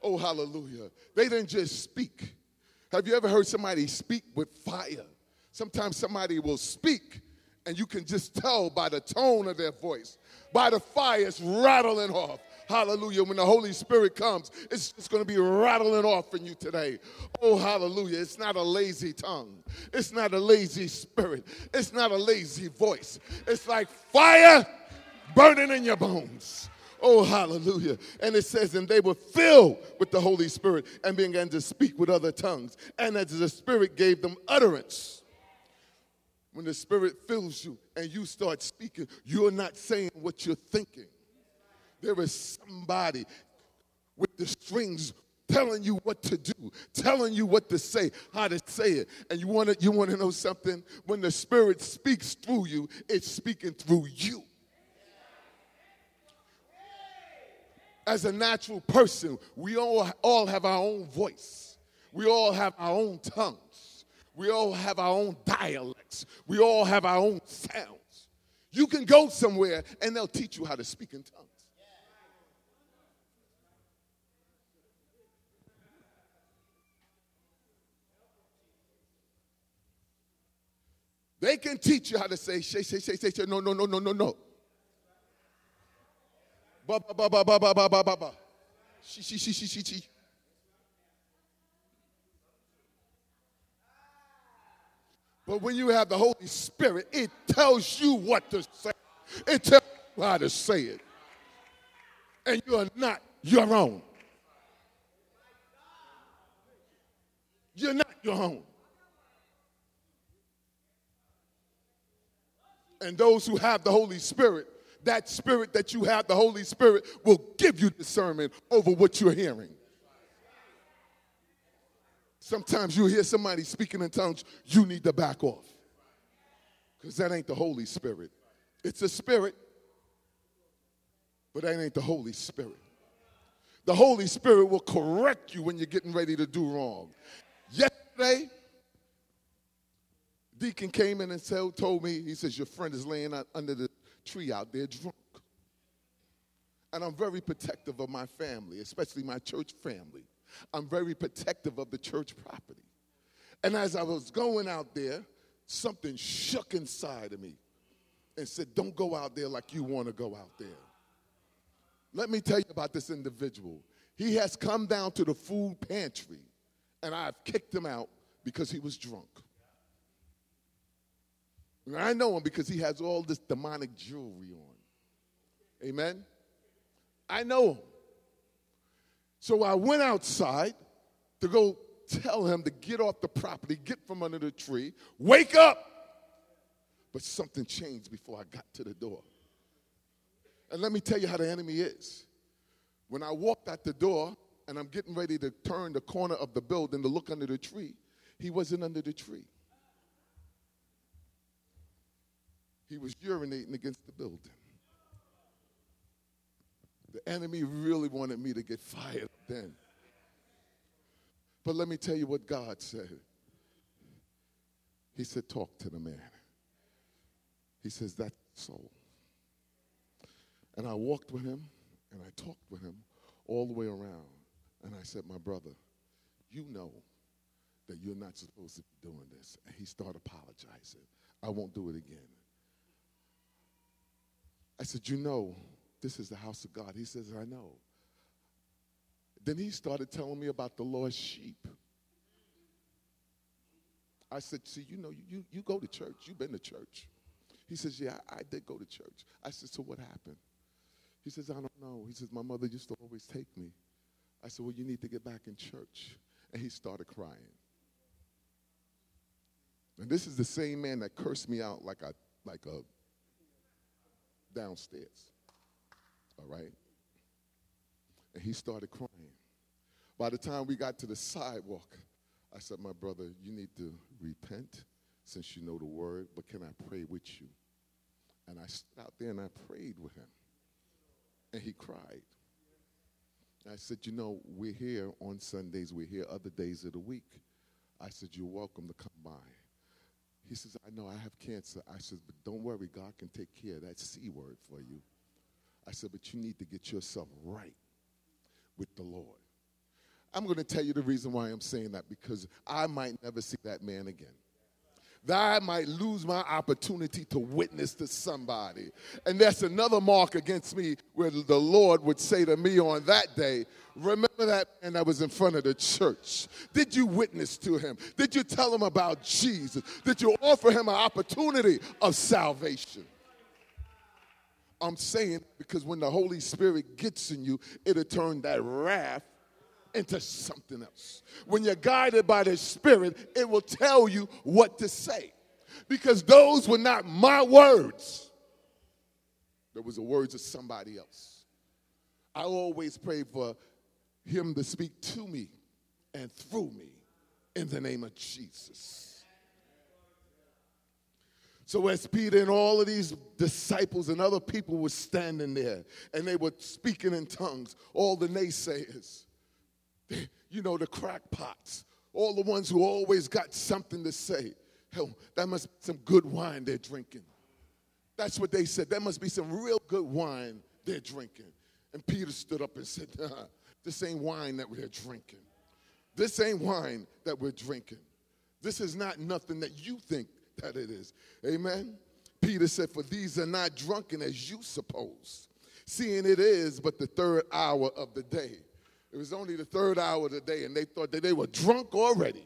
Oh, hallelujah. They didn't just speak. Have you ever heard somebody speak with fire? Sometimes somebody will speak, and you can just tell by the tone of their voice, by the fire it's rattling off. Hallelujah. When the Holy Spirit comes, it's going to be rattling off in you today. Oh, hallelujah. It's not a lazy tongue. It's not a lazy spirit. It's not a lazy voice. It's like fire burning in your bones. Oh, hallelujah. And it says, and they were filled with the Holy Spirit and began to speak with other tongues. And as the Spirit gave them utterance. When the Spirit fills you and you start speaking, you're not saying what you're thinking. There is somebody with the strings telling you what to do, telling you what to say, how to say it. And you want to know something? When the Spirit speaks through you, it's speaking through you. As a natural person, we all have our own voice. We all have our own tongues. We all have our own dialects. We all have our own sounds. You can go somewhere and they'll teach you how to speak in tongues. They can teach you how to say, no, no, no, no, no, no. Ba, ba, ba, ba, ba, ba, ba, ba, ba, ba. She. But when you have the Holy Spirit, it tells you what to say. It tells you how to say it. And you are not your own. You're not your own. And those who have the Holy Spirit, that spirit that you have, the Holy Spirit, will give you discernment over what you're hearing. Sometimes you hear somebody speaking in tongues, you need to back off. Because that ain't the Holy Spirit. It's a spirit, but that ain't the Holy Spirit. The Holy Spirit will correct you when you're getting ready to do wrong. Yesterday, Deacon came in and told me, he says, your friend is laying out under the tree out there drunk. And I'm very protective of my family, especially my church family. I'm very protective of the church property. And as I was going out there, something shook inside of me and said, don't go out there like you want to go out there. Let me tell you about this individual. He has come down to the food pantry, and I've kicked him out because he was drunk. And I know him because he has all this demonic jewelry on. Amen? I know him. So I went outside to go tell him to get off the property, get from under the tree, wake up. But something changed before I got to the door. And let me tell you how the enemy is. When I walked out the door and I'm getting ready to turn the corner of the building to look under the tree, he wasn't under the tree. He was urinating against the building. The enemy really wanted me to get fired then. But let me tell you what God said. He said, talk to the man. He says, that's soul. And I walked with him, and I talked with him all the way around. And I said, my brother, you know that you're not supposed to be doing this. And he started apologizing. I won't do it again. I said, you know, this is the house of God. He says, I know. Then he started telling me about the Lord's sheep. I said, see, you know, you go to church. You've been to church. He says, yeah, I did go to church. I said, so what happened? He says, I don't know. He says, my mother used to always take me. I said, well, you need to get back in church. And he started crying. And this is the same man that cursed me out like a downstairs. All right? And he started crying. By the time we got to the sidewalk, I said, my brother, you need to repent since you know the word, but can I pray with you? And I stood out there and I prayed with him. And he cried. I said, you know, we're here on Sundays. We're here other days of the week. I said, you're welcome to come by. He says, I know I have cancer. I said, but don't worry, God can take care of that C word for you. I said, but you need to get yourself right with the Lord. I'm going to tell you the reason why I'm saying that, because I might never see that man again. That I might lose my opportunity to witness to somebody. And that's another mark against me where the Lord would say to me on that day, remember that man that was in front of the church? Did you witness to him? Did you tell him about Jesus? Did you offer him an opportunity of salvation? I'm saying because when the Holy Spirit gets in you, it'll turn that wrath into something else. When you're guided by the Spirit, it will tell you what to say. Because those were not my words. There was the words of somebody else. I always pray for him to speak to me and through me in the name of Jesus. So as Peter and all of these disciples and other people were standing there and they were speaking in tongues, all the naysayers, you know, the crackpots, all the ones who always got something to say. Hell, that must be some good wine they're drinking. That's what they said. That must be some real good wine they're drinking. And Peter stood up and said, this ain't wine that we're drinking. This ain't wine that we're drinking. This is not nothing that you think that it is. Amen? Peter said, for these are not drunken as you suppose, seeing it is but the third hour of the day. It was only the third hour of the day, and they thought that they were drunk already.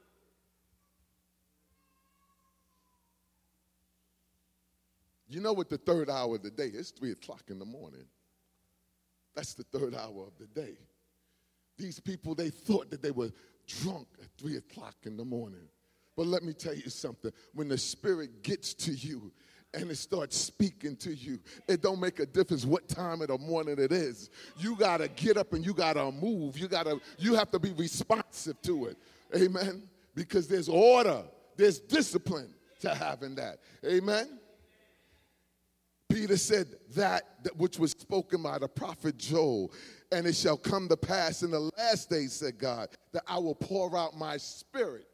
You know what the third hour of the day is? 3 o'clock in the morning. That's the third hour of the day. These people, they thought that they were drunk at 3 o'clock in the morning. But let me tell you something. When the Spirit gets to you, and it starts speaking to you, it don't make a difference what time of the morning it is. You got to get up and you got to move. You have to be responsive to it. Amen? Because there's order, there's discipline to having that. Amen? Peter said that which was spoken by the prophet Joel, and it shall come to pass in the last days, said God, that I will pour out my Spirit.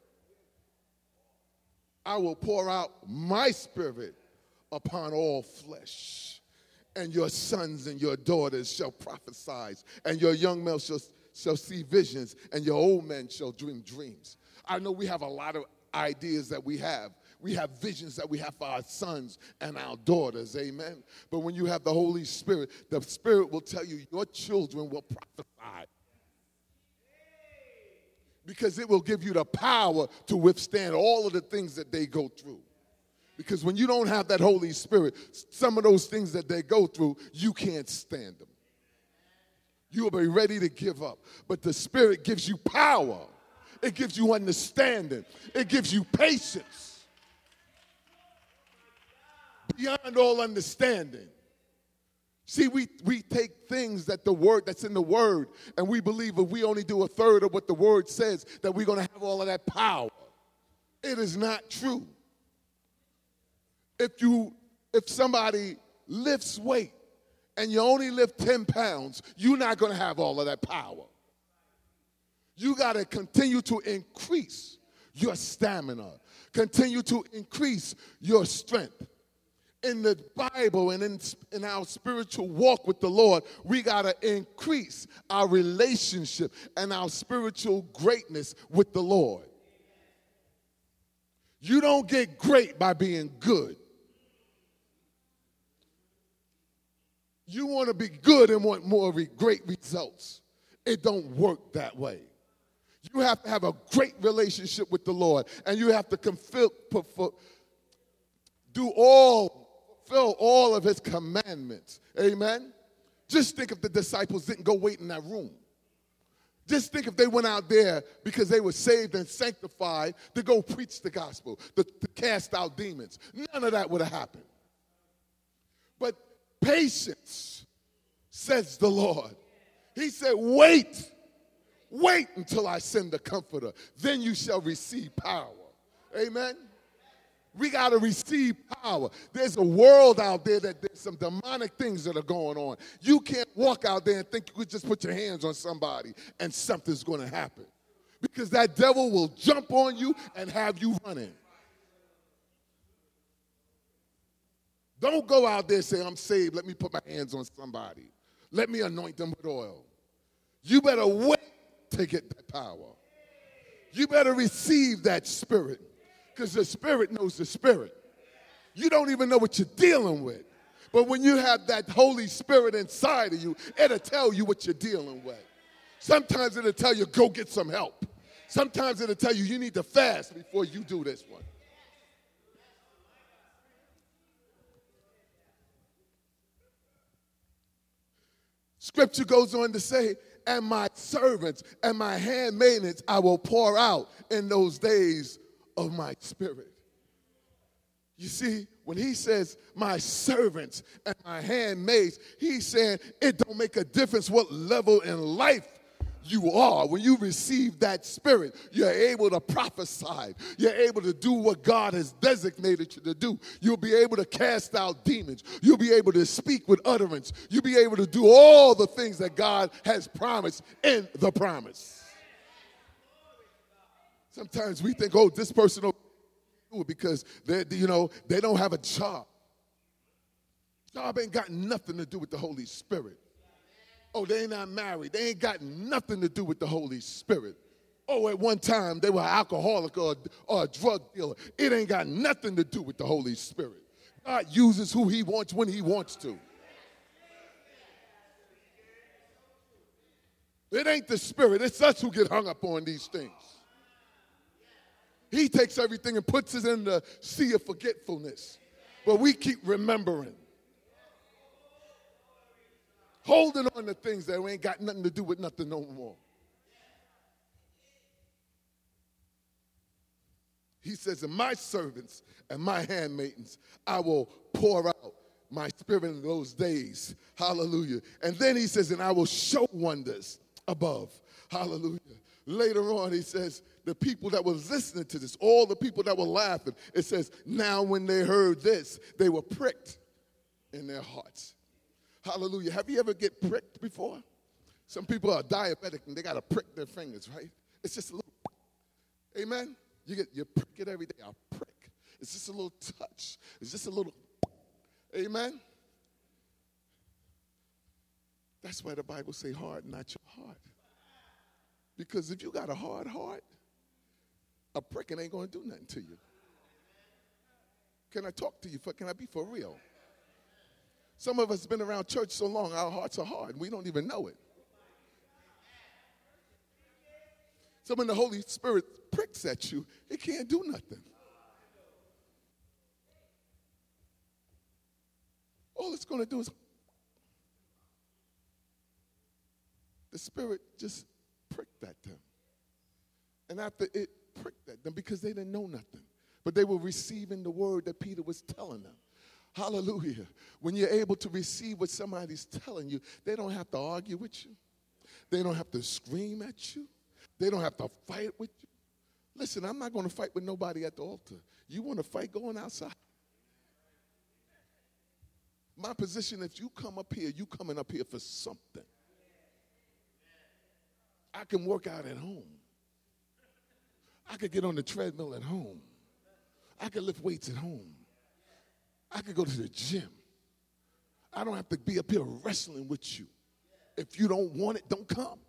I will pour out my Spirit upon all flesh, and your sons and your daughters shall prophesy, and your young men shall see visions, and your old men shall dream dreams. I know we have a lot of ideas that we have. We have visions that we have for our sons and our daughters, amen? But when you have the Holy Spirit, the Spirit will tell you your children will prophesy. Because it will give you the power to withstand all of the things that they go through. Because when you don't have that Holy Spirit, some of those things that they go through, you can't stand them. You will be ready to give up. But the Spirit gives you power. It gives you understanding. It gives you patience. Beyond all understanding. See, we take things that's in the Word, and we believe if we only do a third of what the Word says, that we're going to have all of that power. It is not true. If somebody lifts weight and you only lift 10 pounds, you're not going to have all of that power. You got to continue to increase your stamina, continue to increase your strength. In the Bible and in our spiritual walk with the Lord, we got to increase our relationship and our spiritual greatness with the Lord. You don't get great by being good. You want to be good and want more great results. It don't work that way. You have to have a great relationship with the Lord, and you have to fulfill all of his commandments. Amen? Just think if the disciples didn't go wait in that room. Just think if they went out there because they were saved and sanctified to go preach the gospel, to cast out demons. None of that would have happened. But patience, says the Lord. He said, wait until I send the Comforter. Then you shall receive power. Amen? We got to receive power. There's a world out there that there's some demonic things that are going on. You can't walk out there and think you could just put your hands on somebody and something's going to happen. Because that devil will jump on you and have you running. Don't go out there and say, I'm saved. Let me put my hands on somebody. Let me anoint them with oil. You better wait to get that power. You better receive that spirit, because the spirit knows the spirit. You don't even know what you're dealing with. But when you have that Holy Spirit inside of you, it'll tell you what you're dealing with. Sometimes it'll tell you, go get some help. Sometimes it'll tell you, you need to fast before you do this one. Scripture goes on to say, and my servants and my handmaidens I will pour out in those days of my spirit. You see, when he says my servants and my handmaids, he's saying it don't make a difference what level in life you are. When you receive that spirit, you're able to prophesy. You're able to do what God has designated you to do. You'll be able to cast out demons. You'll be able to speak with utterance. You'll be able to do all the things that God has promised in the promise. Sometimes we think, oh, this person will do it because they don't have a job. Job ain't got nothing to do with the Holy Spirit. Oh, they ain't not married. They ain't got nothing to do with the Holy Spirit. Oh, at one time they were alcoholic or a drug dealer. It ain't got nothing to do with the Holy Spirit. God uses who he wants when he wants to. It ain't the Spirit. It's us who get hung up on these things. He takes everything and puts it in the sea of forgetfulness. But we keep remembering. Holding on to things that ain't got nothing to do with nothing no more. He says, and my servants and my handmaidens, I will pour out my spirit in those days. Hallelujah. And then he says, and I will show wonders above. Hallelujah. Later on, he says, the people that were listening to this, all the people that were laughing, it says, now when they heard this, they were pricked in their hearts. Hallelujah. Have you ever get pricked before? Some people are diabetic and they got to prick their fingers, right? It's just a little, amen? You prick it every day. I'll prick. It's just a little touch. It's just a little, amen? That's why the Bible say harden not your heart. Because if you got a hard heart, a pricking ain't going to do nothing to you. Can I talk to you? Can I be for real? Some of us have been around church so long, our hearts are hard, and we don't even know it. So when the Holy Spirit pricks at you, it can't do nothing. All it's going to do is, the Spirit just pricked at them. And after it pricked at them, because they didn't know nothing, but they were receiving the word that Peter was telling them. Hallelujah. When you're able to receive what somebody's telling you, they don't have to argue with you. They don't have to scream at you. They don't have to fight with you. Listen, I'm not going to fight with nobody at the altar. You want to fight, going outside. My position, if you come up here, you coming up here for something. I can work out at home. I could get on the treadmill at home. I could lift weights at home. I could go to the gym. I don't have to be up here wrestling with you. If you don't want it, don't come.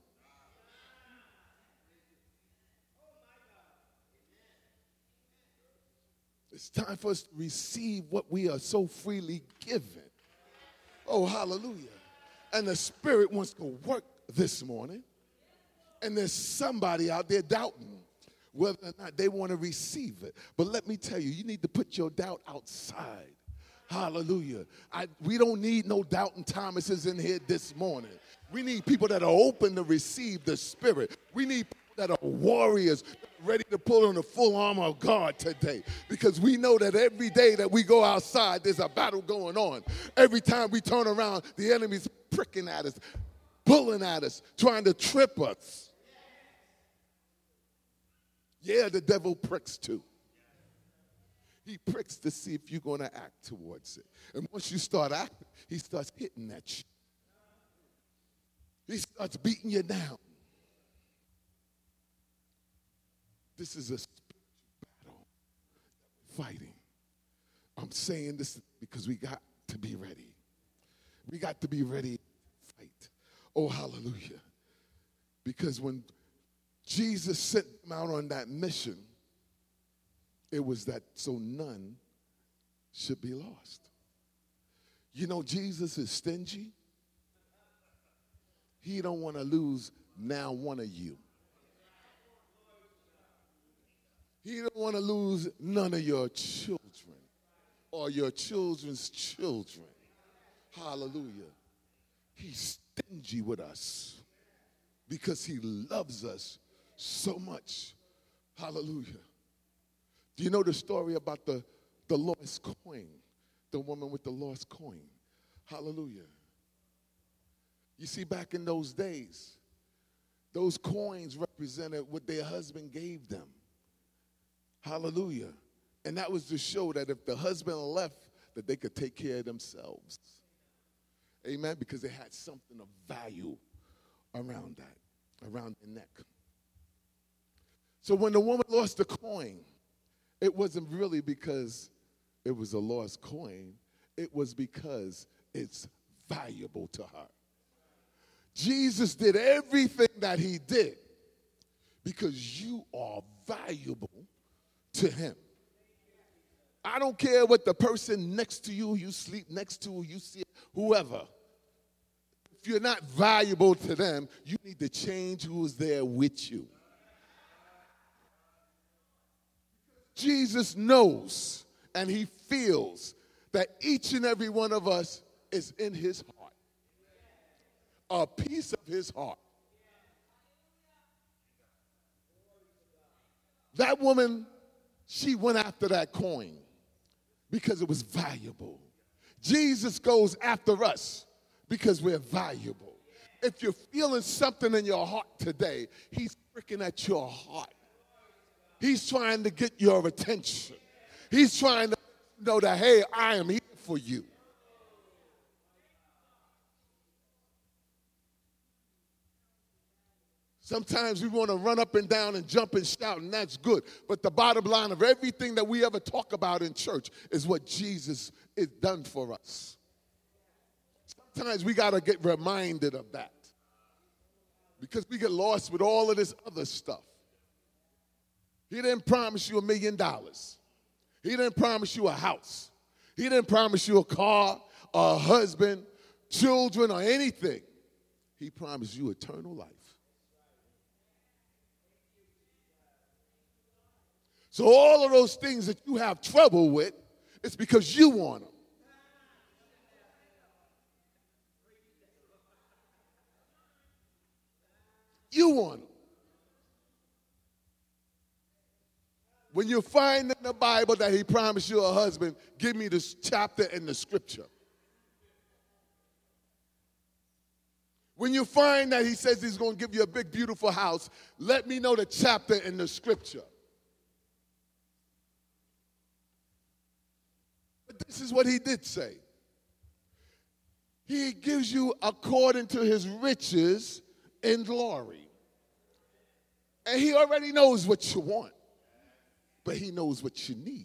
It's time for us to receive what we are so freely given. Oh, hallelujah. And the Spirit wants to work this morning. And there's somebody out there doubting whether or not they want to receive it. But let me tell you, you need to put your doubt outside. Hallelujah. We don't need no doubting Thomases in here this morning. We need people that are open to receive the Spirit. We need people that are warriors, ready to pull on the full armor of God today. Because we know that every day that we go outside, there's a battle going on. Every time we turn around, the enemy's pricking at us, pulling at us, trying to trip us. Yeah, the devil pricks too. He pricks to see if you're going to act towards it. And once you start acting, he starts hitting at you. He starts beating you down. This is a spiritual battle fighting. I'm saying this because we got to be ready. We got to be ready to fight. Oh, hallelujah. Because when Jesus sent them out on that mission. It was that so none should be lost. You know, Jesus is stingy. He don't want to lose now one of you. He don't want to lose none of your children or your children's children. Hallelujah. He's stingy with us because he loves us so much. Hallelujah. Do you know the story about the lost coin? The woman with the lost coin. Hallelujah. You see, back in those days, those coins represented what their husband gave them. Hallelujah. And that was to show that if the husband left, that they could take care of themselves. Amen. Because they had something of value around that, around their neck. So when the woman lost the coin, it wasn't really because it was a lost coin. It was because it's valuable to her. Jesus did everything that he did because you are valuable to him. I don't care what the person next to you, you sleep next to, you see, whoever. If you're not valuable to them, you need to change who's there with you. Jesus knows and he feels that each and every one of us is in his heart. A piece of his heart. That woman, she went after that coin because it was valuable. Jesus goes after us because we're valuable. If you're feeling something in your heart today, he's pricking at your heart. He's trying to get your attention. He's trying to know that, hey, I am here for you. Sometimes we want to run up and down and jump and shout, and that's good. But the bottom line of everything that we ever talk about in church is what Jesus has done for us. Sometimes we got to get reminded of that because we get lost with all of this other stuff. He didn't promise you $1 million. He didn't promise you a house. He didn't promise you a car, a husband, children, or anything. He promised you eternal life. So all of those things that you have trouble with, it's because you want them. You want them. When you find in the Bible that he promised you a husband, give me this chapter in the scripture. When you find that he says he's going to give you a big, beautiful house, let me know the chapter in the scripture. But this is what he did say. He gives you according to his riches in glory. And he already knows what you want. But he knows what you need.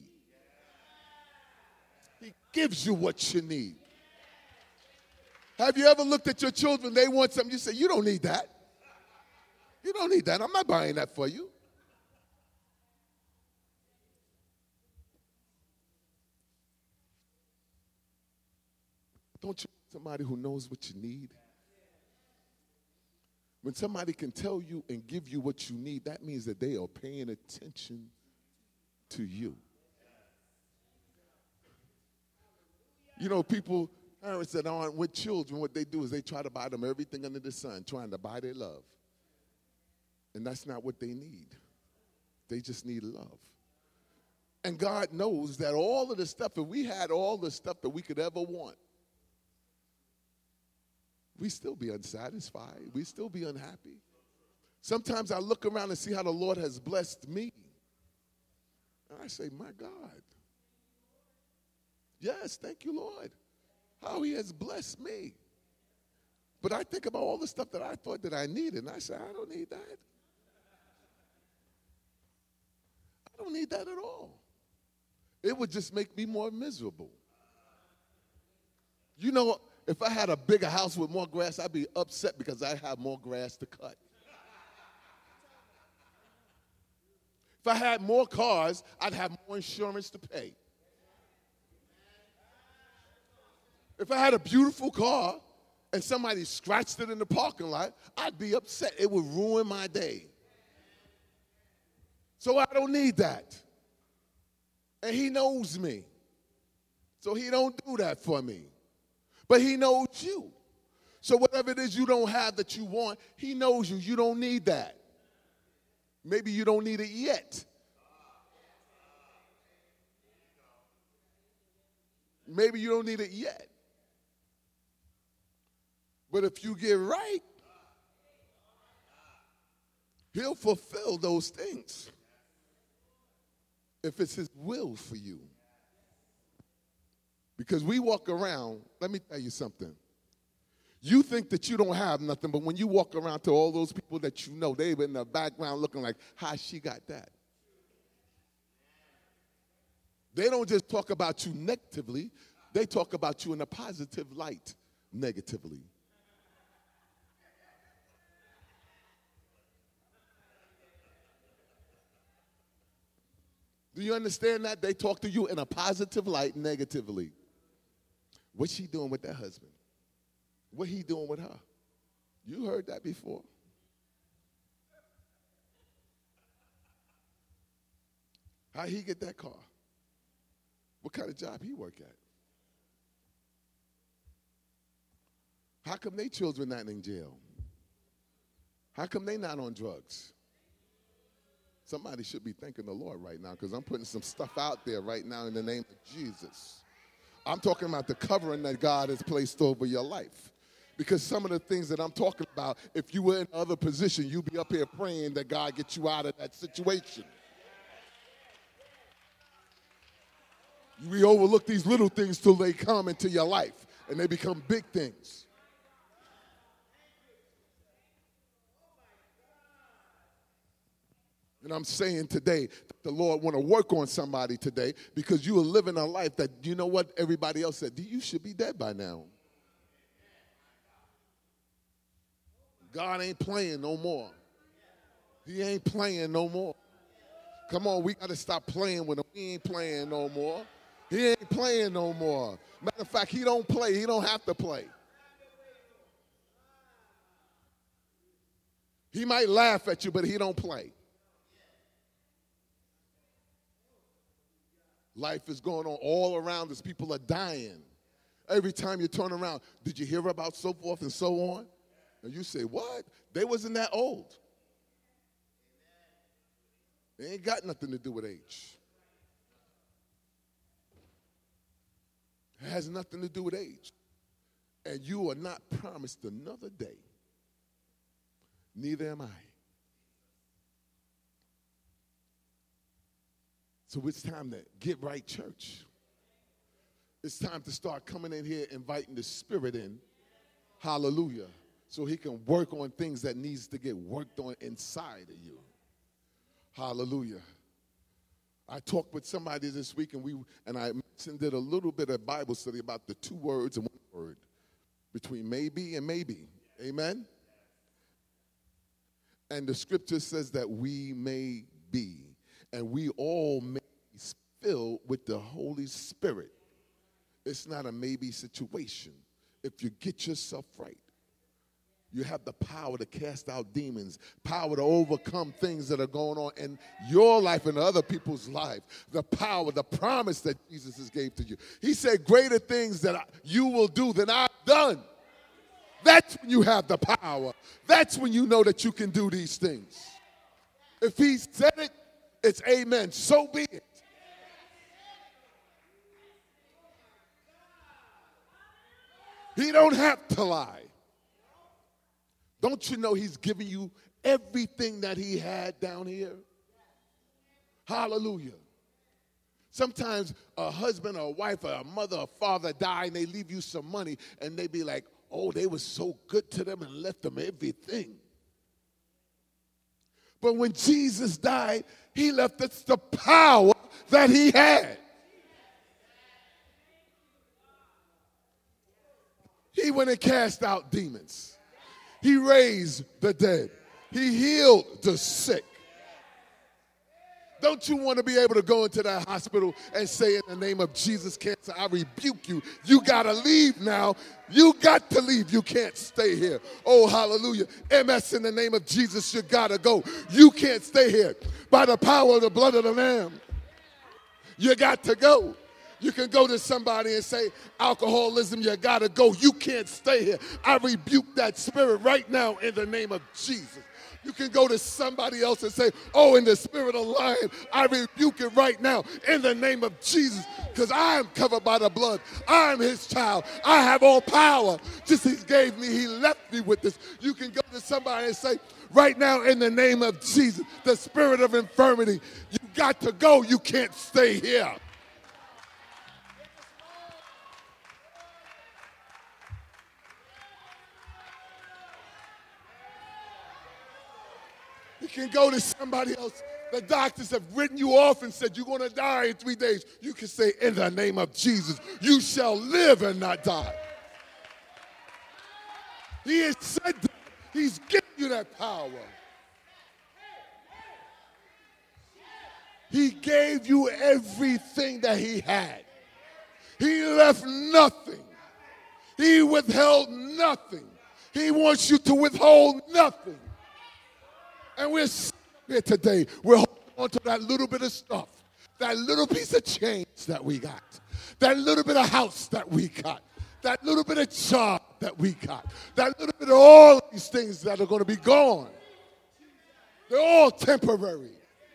He gives you what you need. Have you ever looked at your children, they want something, you say, you don't need that. You don't need that. I'm not buying that for you. Don't you want somebody who knows what you need? When somebody can tell you and give you what you need, that means that they are paying attention to you. You know, parents that aren't with children, what they do is they try to buy them everything under the sun, trying to buy their love. And that's not what they need. They just need love. And God knows that all of the stuff, if we had all the stuff that we could ever want, we'd still be unsatisfied. We'd still be unhappy. Sometimes I look around and see how the Lord has blessed me. And I say, my God. Yes, thank you, Lord. How he has blessed me. But I think about all the stuff that I thought that I needed, and I say, I don't need that. I don't need that at all. It would just make me more miserable. You know, if I had a bigger house with more grass, I'd be upset because I have more grass to cut. If I had more cars, I'd have more insurance to pay. If I had a beautiful car and somebody scratched it in the parking lot, I'd be upset. It would ruin my day. So I don't need that. And he knows me. So he don't do that for me. But he knows you. So whatever it is you don't have that you want, he knows you. You don't need that. Maybe you don't need it yet. Maybe you don't need it yet. But if you get right, he'll fulfill those things. If it's his will for you. Because we walk around, let me tell you something. You think that you don't have nothing, but when you walk around to all those people that you know, they've in the background looking like, how she got that? They don't just talk about you negatively, they talk about you in a positive light negatively. Do you understand that? They talk to you in a positive light negatively. What's she doing with that husband? What he doing with her? You heard that before. How he get that car? What kind of job he work at? How come they children not in jail? How come they not on drugs? Somebody should be thanking the Lord right now because I'm putting some stuff out there right now in the name of Jesus. I'm talking about the covering that God has placed over your life. Because some of the things that I'm talking about, if you were in another position, you'd be up here praying that God gets you out of that situation. We overlook these little things till they come into your life and they become big things. And I'm saying today that the Lord want to work on somebody today because you are living a life that, you know what, everybody else said, you should be dead by now. God ain't playing no more. He ain't playing no more. Come on, we got to stop playing with him. He ain't playing no more. He ain't playing no more. Matter of fact, he don't play. He don't have to play. He might laugh at you, but he don't play. Life is going on all around us. People are dying. Every time you turn around, did you hear about so forth and so on? And you say, what? They wasn't that old. They ain't got nothing to do with age. It has nothing to do with age. And you are not promised another day. Neither am I. So it's time to get right, church. It's time to start coming in here, inviting the Spirit in. Hallelujah. So he can work on things that needs to get worked on inside of you. Hallelujah. I talked with somebody this week, and I did a little bit of Bible study about the two words and one word between maybe and maybe. Amen? And the scripture says that we may be, and we all may be filled with the Holy Spirit. It's not a maybe situation. If you get yourself right, you have the power to cast out demons, power to overcome things that are going on in your life and other people's life. The power, the promise that Jesus has gave to you. He said, greater things that you will do than I've done. That's when you have the power. That's when you know that you can do these things. If he said it, it's amen. So be it. He don't have to lie. Don't you know he's giving you everything that he had down here? Hallelujah. Sometimes a husband or a wife or a mother or father die and they leave you some money and they be like, oh, they were so good to them and left them everything. But when Jesus died, he left us the power that he had. He went and cast out demons. He raised the dead. He healed the sick. Don't you want to be able to go into that hospital and say, in the name of Jesus, cancer, I rebuke you. You got to leave now. You got to leave. You can't stay here. Oh, hallelujah. MS, in the name of Jesus, you got to go. You can't stay here. By the power of the blood of the Lamb, you got to go. You can go to somebody and say, alcoholism, you got to go. You can't stay here. I rebuke that spirit right now in the name of Jesus. You can go to somebody else and say, oh, in the spirit of lying, I rebuke it right now in the name of Jesus, because I am covered by the blood. I am his child. I have all power. Just as he gave me, he left me with this. You can go to somebody and say, right now in the name of Jesus, the spirit of infirmity, you got to go. You can't stay here. You can go to somebody else. The doctors have written you off and said you're going to die in 3 days. You can say, in the name of Jesus, you shall live and not die. He has said that. He's given you that power. He gave you everything that he had. He left nothing. He withheld nothing. He wants you to withhold nothing. And we're here today. We're holding on to that little bit of stuff, that little piece of change that we got, that little bit of house that we got, that little bit of job that we got, that little bit of all of these things that are going to be gone. They're all temporary.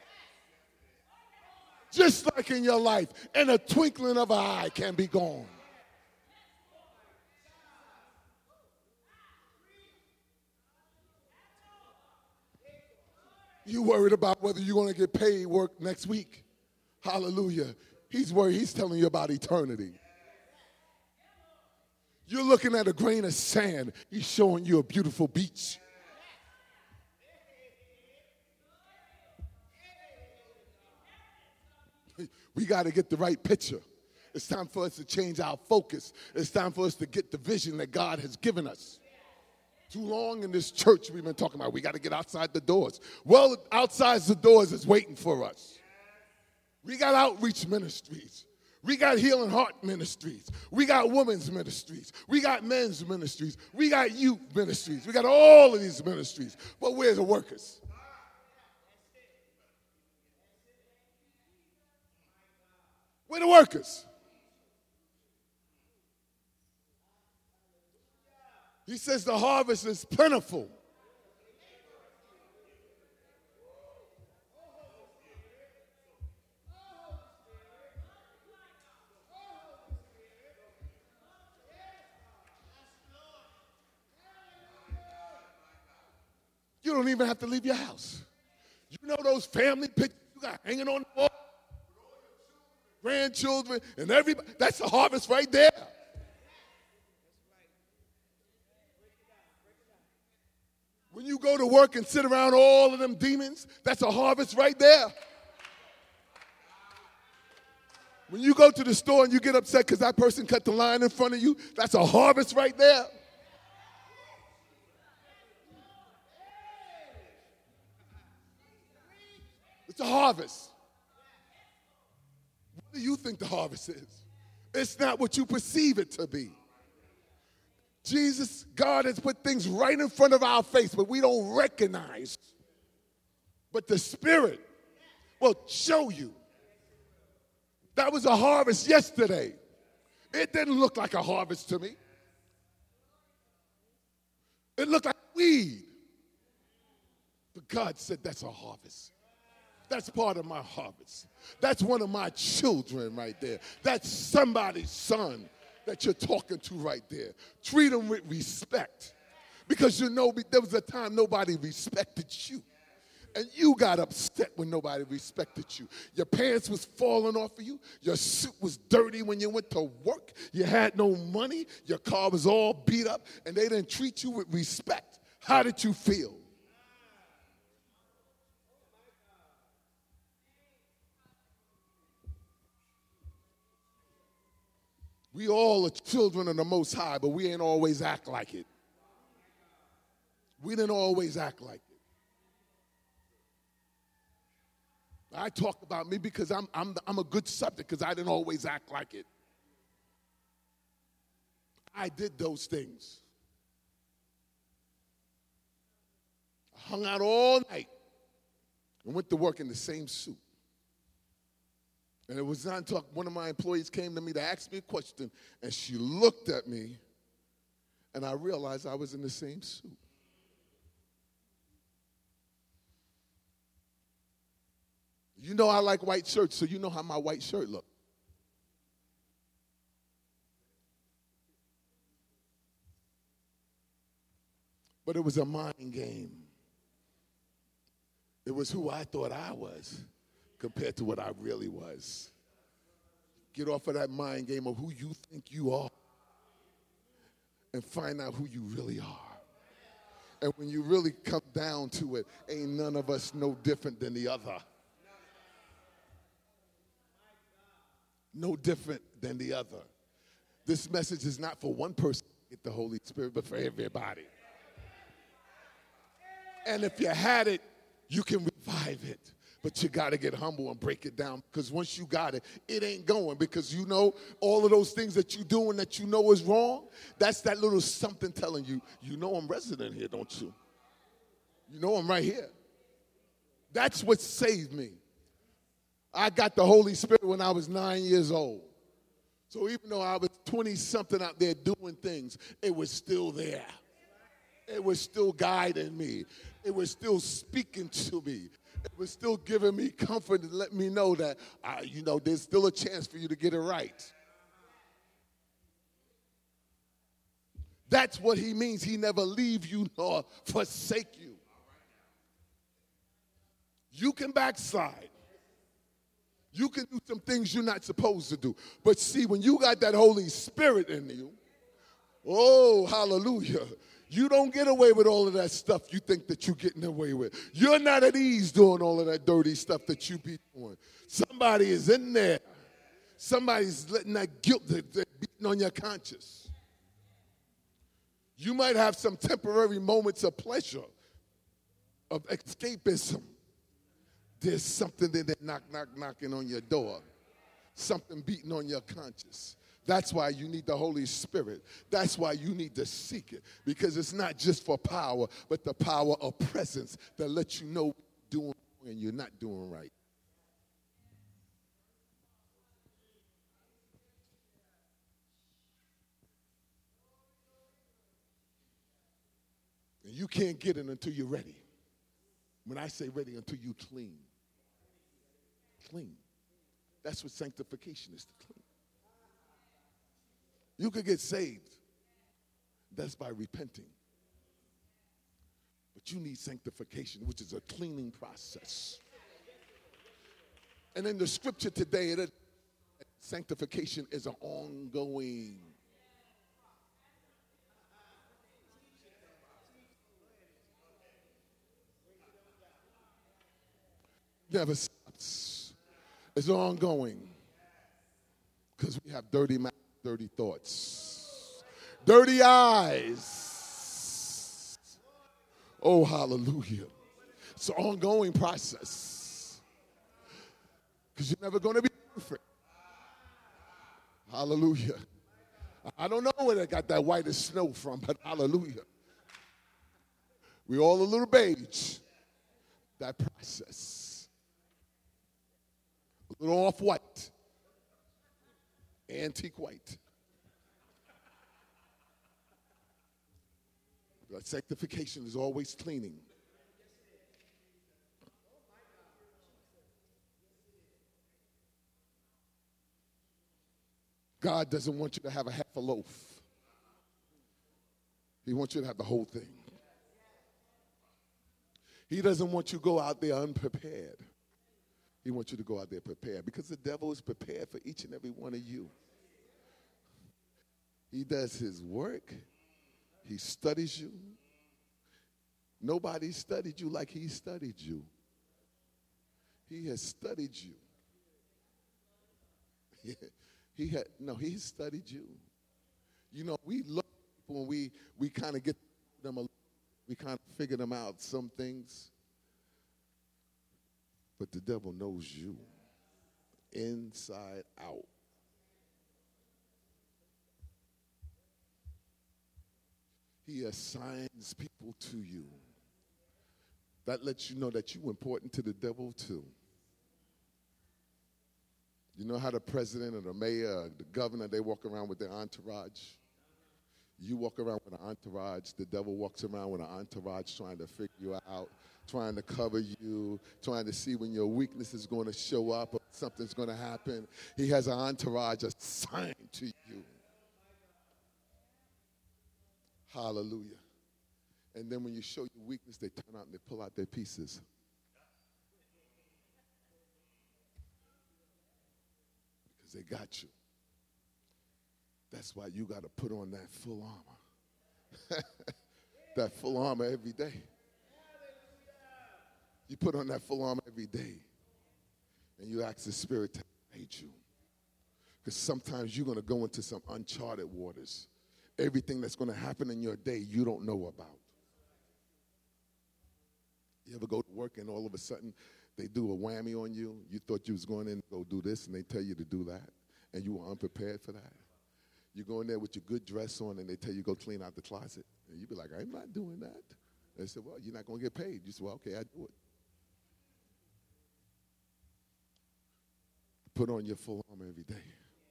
Just like in your life, in a twinkling of an eye can be gone. You worried about whether you're going to get paid work next week. Hallelujah. He's worried. He's telling you about eternity. You're looking at a grain of sand. He's showing you a beautiful beach. We got to get the right picture. It's time for us to change our focus. It's time for us to get the vision that God has given us. Too long in this church we've been talking about, we got to get outside the doors. Well, outside the doors is waiting for us. We got outreach ministries. We got healing heart ministries. We got women's ministries. We got men's ministries. We got youth ministries. We got all of these ministries. But where's the workers? Where are the workers? He says the harvest is plentiful. You don't even have to leave your house. You know those family pictures you got hanging on the wall? Grandchildren and everybody. That's the harvest right there. When you go to work and sit around all of them demons, that's a harvest right there. When you go to the store and you get upset because that person cut the line in front of you, that's a harvest right there. It's a harvest. What do you think the harvest is? It's not what you perceive it to be. Jesus, God has put things right in front of our face, but we don't recognize. But the Spirit will show you. That was a harvest yesterday. It didn't look like a harvest to me. It looked like weed. But God said that's a harvest. That's part of my harvest. That's one of my children right there. That's somebody's son that you're talking to right there. Treat them with respect. Because you know there was a time nobody respected you. And you got upset when nobody respected you. Your pants was falling off of you. Your suit was dirty when you went to work. You had no money. Your car was all beat up. And they didn't treat you with respect. How did you feel? We all are children of the Most High, but we ain't always act like it. We didn't always act like it. I talk about me because I'm a good subject because I didn't always act like it. I did those things. I hung out all night and went to work in the same suit. And it was not until one of my employees came to me to ask me a question, and she looked at me, and I realized I was in the same suit. You know I like white shirts, so you know how my white shirt looked. But it was a mind game. It was who I thought I was compared to what I really was. Get off of that mind game of who you think you are and find out who you really are. And when you really come down to it, ain't none of us no different than the other. No different than the other. This message is not for one person to get the Holy Spirit, but for everybody. And if you had it, you can revive it. But you got to get humble and break it down, because once you got it, it ain't going, because you know all of those things that you do and that you know is wrong, that's that little something telling you, you know I'm resident here, don't you? You know I'm right here. That's what saved me. I got the Holy Spirit when I was 9 years old. So even though I was 20-something out there doing things, it was still there. It was still guiding me. It was still speaking to me. It was still giving me comfort and letting me know that, there's still a chance for you to get it right. That's what he means. He never leave you nor forsake you. You can backslide. You can do some things you're not supposed to do. But see, when you got that Holy Spirit in you, oh, hallelujah, you don't get away with all of that stuff you think that you're getting away with. You're not at ease doing all of that dirty stuff that you be doing. Somebody is in there. Somebody's letting that guilt that beating on your conscience. You might have some temporary moments of pleasure, of escapism. There's something that knocking on your door. Something beating on your conscience. That's why you need the Holy Spirit. That's why you need to seek it. Because it's not just for power, but the power of presence that lets you know what you're doing and you're not doing right. And you can't get it until you're ready. When I say ready, until you clean. Clean. That's what sanctification is, to clean. You could get saved. That's by repenting. But you need sanctification, which is a cleaning process. And in the scripture today, sanctification is an ongoing. Never stops. It's ongoing. Because we have dirty mouths, dirty thoughts, dirty eyes. Oh, hallelujah. It's an ongoing process. Because you're never going to be perfect. Hallelujah. I don't know where they got that white as snow from, but hallelujah. We all a little beige. That process. A little off-white. Antique white. But sanctification is always cleaning. God doesn't want you to have a half a loaf. He wants you to have the whole thing. He doesn't want you to go out there unprepared. He wants you to go out there prepared, because the devil is prepared for each and every one of you. He does his work. He studies you. Nobody studied you like he studied you. He has studied you. He studied you. You know, we look at people and we kind of get them, we kind of figure them out, some things. But the devil knows you inside out. He assigns people to you. That lets you know that you're important to the devil too. You know how the president or the mayor or the governor, they walk around with their entourage? You walk around with an entourage. The devil walks around with an entourage trying to figure you out, trying to cover you, trying to see when your weakness is going to show up or something's going to happen. He has an entourage assigned to you. Hallelujah. And then when you show your weakness, they turn out and they pull out their pieces. Because they got you. That's why you got to put on that full armor. That full armor every day. You put on that full armor every day. And you ask the Spirit to guide you. Because sometimes you're going to go into some uncharted waters. Everything that's going to happen in your day you don't know about. You ever go to work and all of a sudden they do a whammy on you? You thought you was going in to go do this and they tell you to do that. And you were unprepared for that. You go in there with your good dress on and they tell you go clean out the closet. And you be like, I'm not doing that. They said, well, you're not going to get paid. You said, well, okay, I do it. Put on your full armor every day.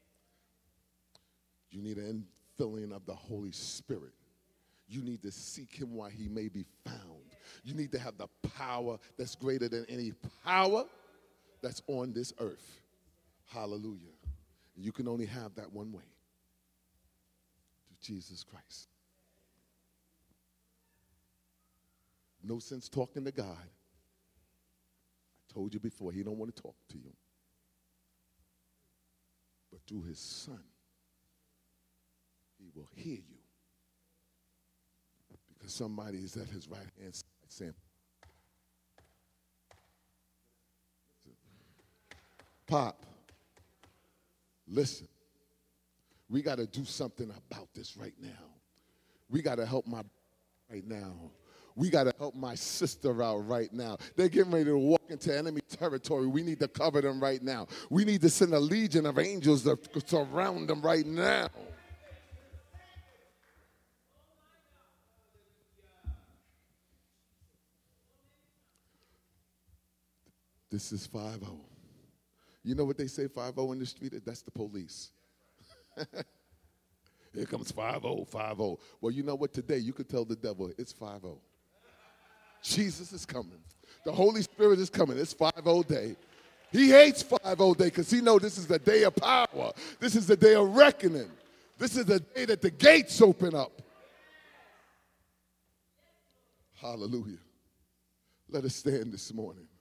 You need an infilling of the Holy Spirit. You need to seek him while he may be found. You need to have the power that's greater than any power that's on this earth. Hallelujah. You can only have that one way. Through Jesus Christ. No sense talking to God. I told you before, he don't want to talk to you. But through his Son, he will hear you. Because somebody is at his right hand side saying, Pop, listen, we got to do something about this right now. We got to help my right now. We got to help my sister out right now. They're getting ready to walk into enemy territory. We need to cover them right now. We need to send a legion of angels to surround them right now. This is 5-0. You know what they say 5-0 in the street? That's the police. Here comes 5-0, 5-0. Well, you know what? Today you could tell the devil it's 5-0. Jesus is coming. The Holy Spirit is coming. It's 5-0 day. He hates 5-0 day because he knows this is the day of power. This is the day of reckoning. This is the day that the gates open up. Hallelujah. Let us stand this morning.